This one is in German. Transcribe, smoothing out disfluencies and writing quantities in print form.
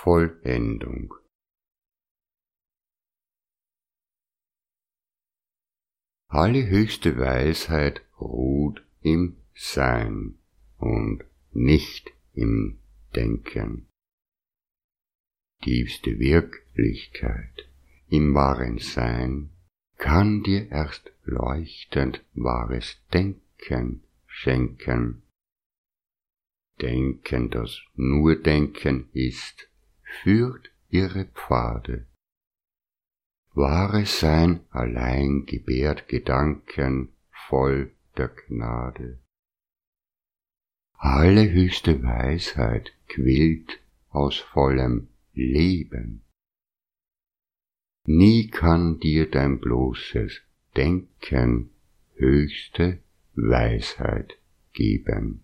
Vollendung. Alle höchste Weisheit ruht im Sein und nicht im Denken. Tiefste Wirklichkeit im wahren Sein kann dir erst leuchtend wahres Denken schenken. Denken, das nur Denken ist, führt irre Pfade. Wahres Sein allein gebärt Gedanken voll der Gnade. Alle höchste Weisheit quillt aus vollem Leben. Nie kann dir dein bloßes Denken höchste Weisheit geben.